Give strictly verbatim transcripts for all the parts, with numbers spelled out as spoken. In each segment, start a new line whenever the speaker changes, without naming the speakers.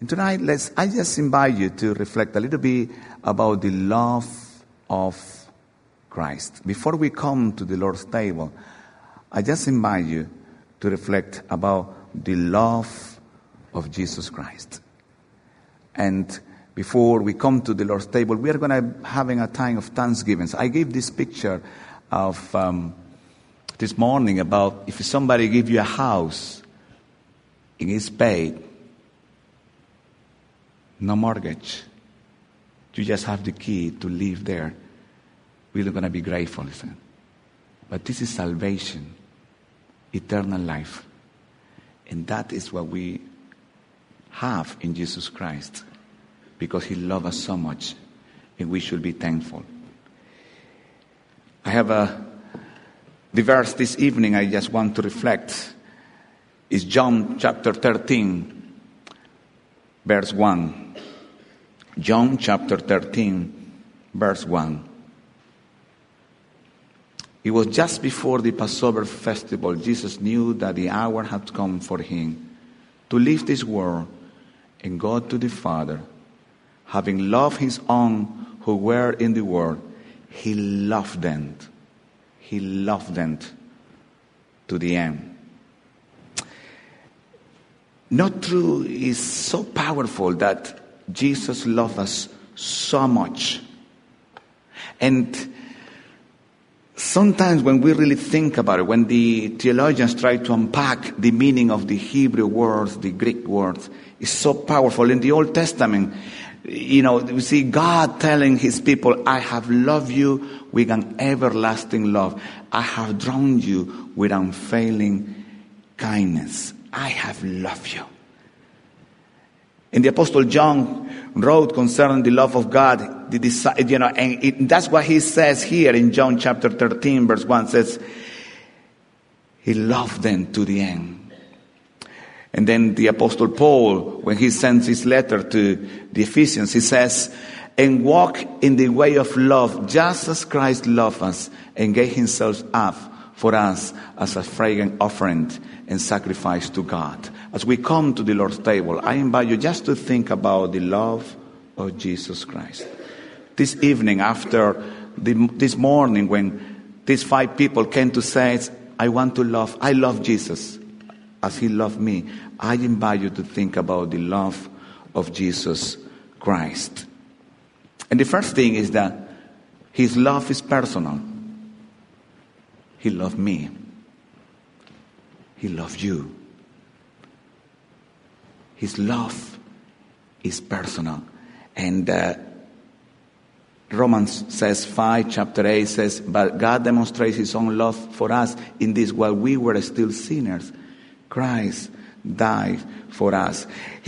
And tonight, let's, I just invite you to reflect a little bit about the love of Christ. Before we come to the Lord's table, I just invite you to reflect about the love of Jesus Christ. And before we come to the Lord's table, we are going to be having a time of thanksgiving. I gave this picture of um, this morning about if somebody give you a house and it's paid, no mortgage, you just have the key to live there, we're going to be grateful, isn't it? But this is salvation, eternal life. And that is what we have in Jesus Christ, because he loved us so much, and we should be thankful. I have a the verse this evening I just want to reflect is John chapter thirteen, verse one. John chapter thirteen, verse one. It was just before the Passover festival. Jesus knew that the hour had come for him to leave this world and go to the Father. Having loved his own who were in the world, he loved them. He loved them to the end. Not true is so powerful that Jesus loved us so much. And sometimes when we really think about it, when the theologians try to unpack the meaning of the Hebrew words, the Greek words, it's so powerful. In the Old Testament, you know, we see God telling his people, I have loved you with an everlasting love. I have drawn you with unfailing kindness. I have loved you. And the Apostle John wrote concerning the love of God, the, you know, and it, that's what he says here in John chapter thirteen, verse one, says, he loved them to the end. And then the Apostle Paul, when he sends his letter to the Ephesians, he says, and walk in the way of love, just as Christ loved us and gave himself up for us as a fragrant offering and sacrifice to God. As we come to the Lord's table, I invite you just to think about the love of Jesus Christ. This evening, after the, this morning, when these five people came to say, I want to love, I love Jesus as he loved me, I invite you to think about the love of Jesus Christ. And the first thing is that his love is personal. He loved me. He loved you. His love is personal. And uh, Romans says five, chapter eight says, but God demonstrates his own love for us in this: while we were still sinners, Christ died for us.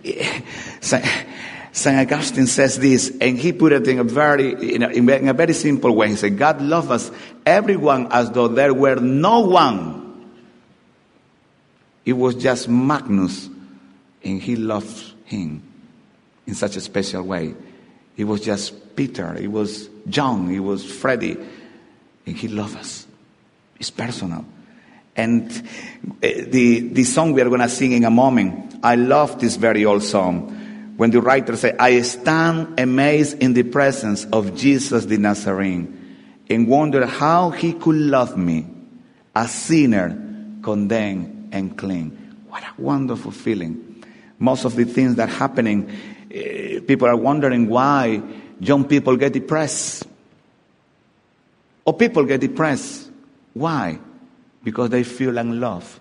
Saint Augustine says this, and he put it in a very, in a, in a very simple way. He said, God loved us, everyone, as though there were no one. It was just Magnus, and he loved him in such a special way. It was just Peter, it was John, it was Freddie, and he loved us. It's personal. And the, the song we are going to sing in a moment, I love this very old song. When the writer said, I stand amazed in the presence of Jesus the Nazarene and wonder how he could love me, a sinner, condemned and clean. What a wonderful feeling. Most of the things that are happening, uh, people are wondering why young people get depressed. Or people get depressed. Why? Because they feel unloved.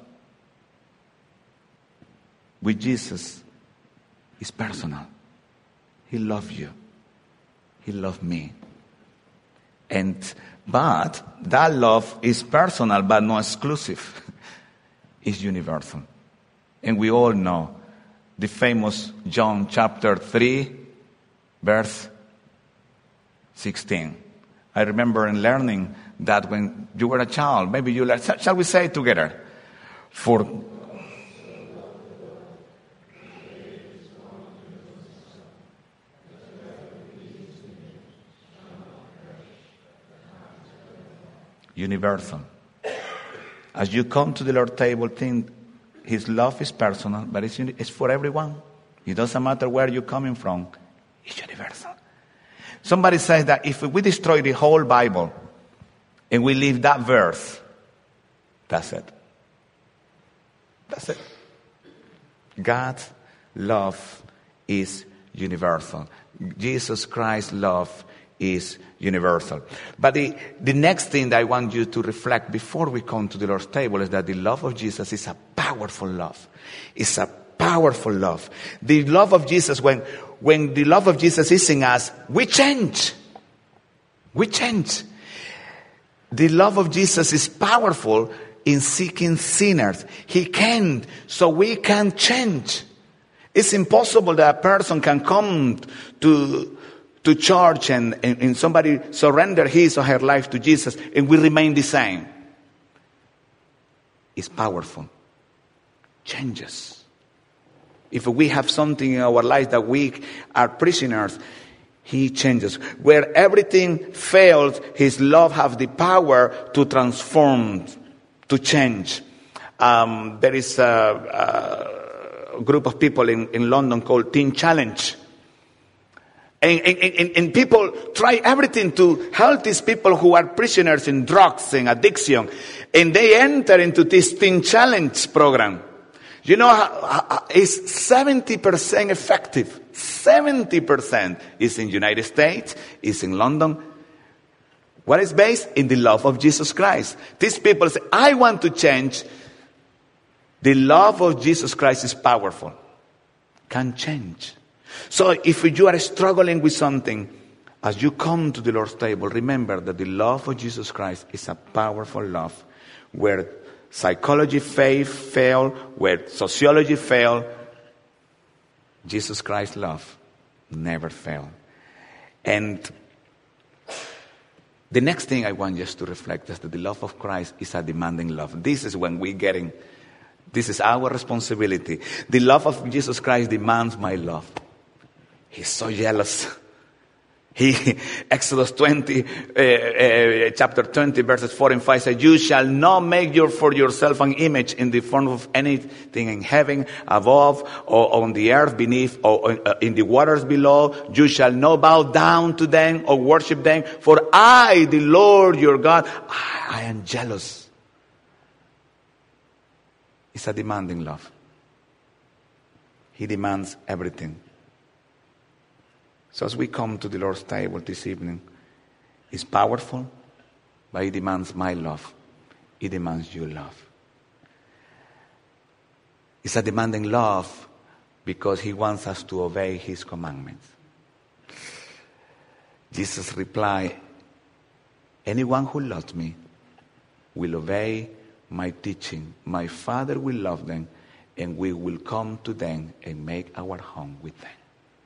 With Jesus, it's personal. He loved you. He loved me. And, but that love is personal, but not exclusive. It's universal. And we all know the famous John chapter three, verse sixteen. I remember in learning that when you were a child, maybe you learned, shall we say it together? For universal. As you come to the Lord's table, think his love is personal, but it's, it's for everyone. It doesn't matter where you're coming from. It's universal. Somebody says that if we destroy the whole Bible and we leave that verse, that's it. That's it. God's love is universal. Jesus Christ's love is universal. But the, the next thing that I want you to reflect before we come to the Lord's table is that the love of Jesus is a powerful love. It's a powerful love. The love of Jesus, when, when the love of Jesus is in us, we change. We change. The love of Jesus is powerful in seeking sinners. He can, so we can change. It's impossible that a person can come to, to church and, and, and somebody surrender his or her life to Jesus and we remain the same. It's powerful. Changes. If we have something in our life that we are prisoners, He changes. Where everything fails, His love has the power to transform, to change. Um, there is a, a group of people in, in London called Teen Challenge. And, and, and, and people try everything to help these people who are prisoners in drugs and addiction. And they enter into this Teen Challenge program. You know, it's seventy percent effective. seventy percent is in the United States, is in London. What is based? In the love of Jesus Christ. These people say, I want to change. The love of Jesus Christ is powerful. Can change. So if you are struggling with something, as you come to the Lord's table, remember that the love of Jesus Christ is a powerful love. Where psychology faith fail, where sociology fail, Jesus Christ's love never failed. And the next thing I want us to reflect is that the love of Christ is a demanding love. This is when we're getting, this is our responsibility. The love of Jesus Christ demands my love. He's so jealous. He, Exodus twenty, uh, uh, chapter twenty, verses four and five says, you shall not make your, for yourself an image in the form of anything in heaven above, or on the earth beneath, or uh, in the waters below. You shall not bow down to them or worship them. For I, the Lord your God, I, I am jealous. It's a demanding love. He demands everything. So as we come to the Lord's table this evening, it's powerful, but it demands my love. It demands your love. It's a demanding love because He wants us to obey His commandments. Jesus replied, anyone who loves me will obey my teaching. My Father will love them, and we will come to them and make our home with them.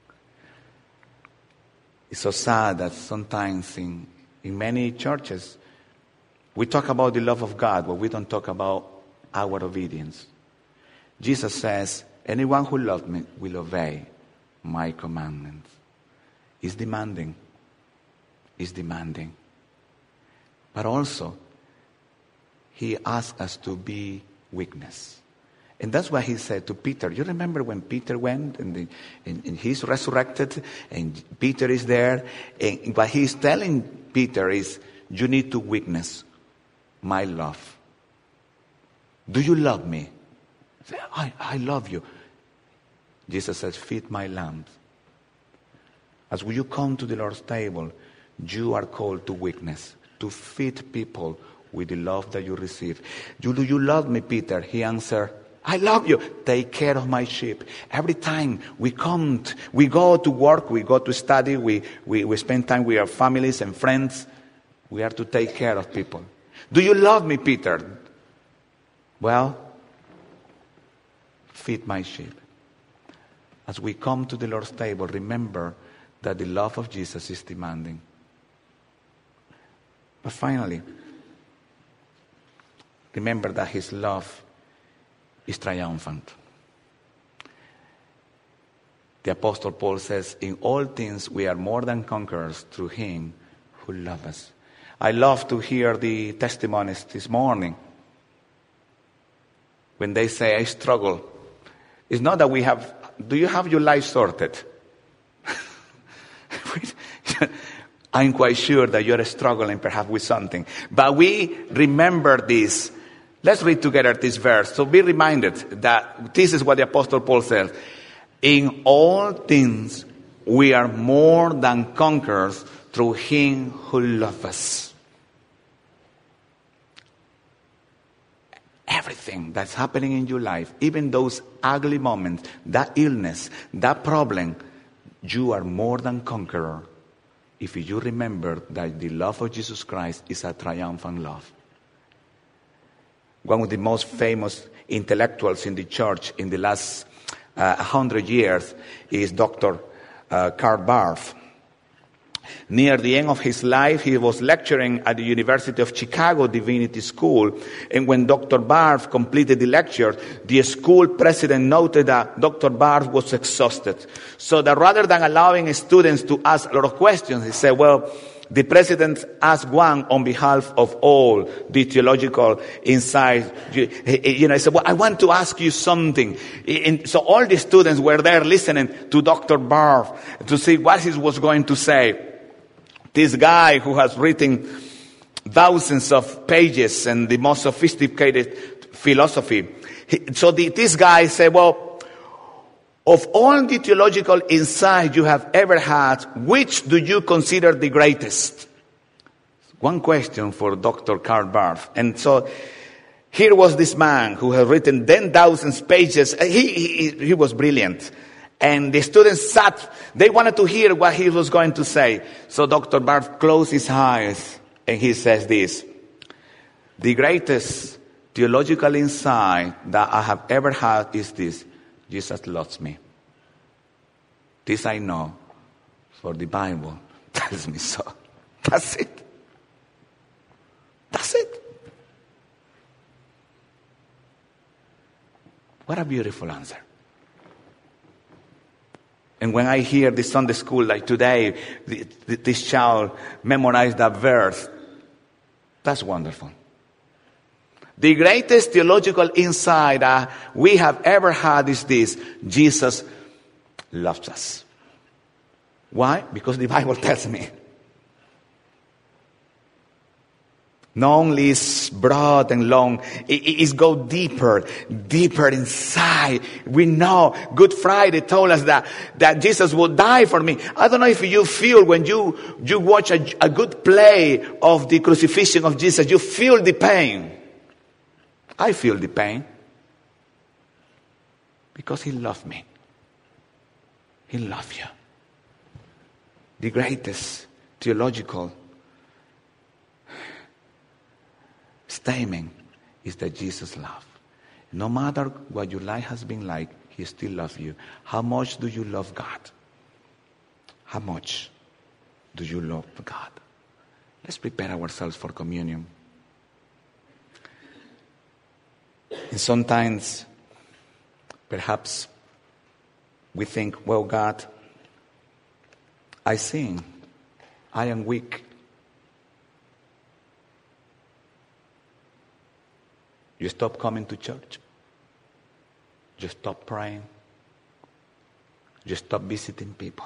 It's so sad that sometimes in, in many churches, we talk about the love of God, but we don't talk about our obedience. Jesus says, anyone who loves me will obey my commandments. It's demanding. It's demanding. But also, He asks us to be witness. And that's why He said to Peter, you remember when Peter went and, the, and, and he's resurrected and Peter is there. And what He's telling Peter is, you need to witness my love. Do you love me? Say, I, I love you. Jesus says, feed my lambs. As you come to the Lord's table, you are called to witness, to feed people with the love that you receive. You, do you love me, Peter? He answered, I love you. Take care of my sheep. Every time we come, t- we go to work, we go to study, we, we, we spend time with our families and friends. We are to take care of people. Do you love me, Peter? Well, feed my sheep. As we come to the Lord's table, remember that the love of Jesus is demanding. But finally, remember that His love is triumphant. The Apostle Paul says, in all things we are more than conquerors through Him who loved us. I love to hear the testimonies this morning when they say, I struggle. It's not that we have do you have your life sorted? I'm quite sure that you're struggling perhaps with something. But we remember this. Let's read together this verse. So be reminded that this is what the Apostle Paul says. In all things, we are more than conquerors through him who loves us. Everything that's happening in your life, even those ugly moments, that illness, that problem, you are more than conqueror if you remember that the love of Jesus Christ is a triumphant love. One of the most famous intellectuals in the church in the last uh, hundred years is Doctor uh, Karl Barth. Near the end of his life, he was lecturing at the University of Chicago Divinity School. And when Doctor Barth completed the lecture, the school president noted that Doctor Barth was exhausted. So that rather than allowing students to ask a lot of questions, he said, well, the president asked one on behalf of all the theological insight. You know, he said, well, I want to ask you something. And so all the students were there listening to Doctor Barth to see what he was going to say. This guy who has written thousands of pages and the most sophisticated philosophy. So the, this guy said, well, of all the theological insight you have ever had, which do you consider the greatest? One question for Doctor Karl Barth. And so here was this man who had written ten thousand pages. He, he, he was brilliant. And the students sat, they wanted to hear what he was going to say. So Doctor Barth closed his eyes and he says this: the greatest theological insight that I have ever had is this: Jesus loves me. This I know, for the Bible tells me so. That's it. That's it. What a beautiful answer. And when I hear the Sunday school like today, the, the, this child memorized that verse, that's wonderful. The greatest theological insight uh, we have ever had is this: Jesus loves us. Why? Because the Bible tells me. Not only is broad and long, it, it go deeper, deeper inside. We know Good Friday told us that, that Jesus will die for me. I don't know if you feel when you, you watch a, a good play of the crucifixion of Jesus, you feel the pain. I feel the pain. Because he loved me. He loved you. The greatest theological statement is that Jesus loves. No matter what your life has been like, he still loves you. How much do you love God? How much do you love God? Let's prepare ourselves for communion. And sometimes, perhaps, we think, well, God, I sin. I am weak. You stop coming to church. You stop praying. You stop visiting people.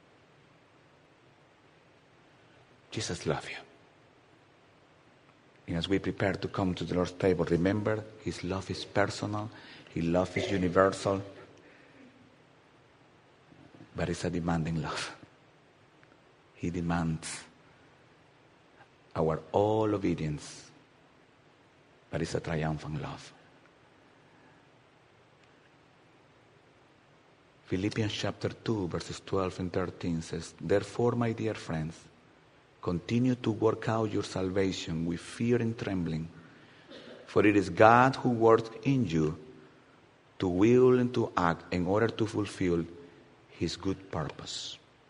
Jesus loves you. And as we prepare to come to the Lord's table, remember, his love is personal. His love is universal. But it's a demanding love. He demands our all obedience. But it's a triumphant love. Philippians chapter two, verses twelve and thirteen says, therefore, my dear friends, continue to work out your salvation with fear and trembling, for it is God who works in you to will and to act in order to fulfill his good purpose.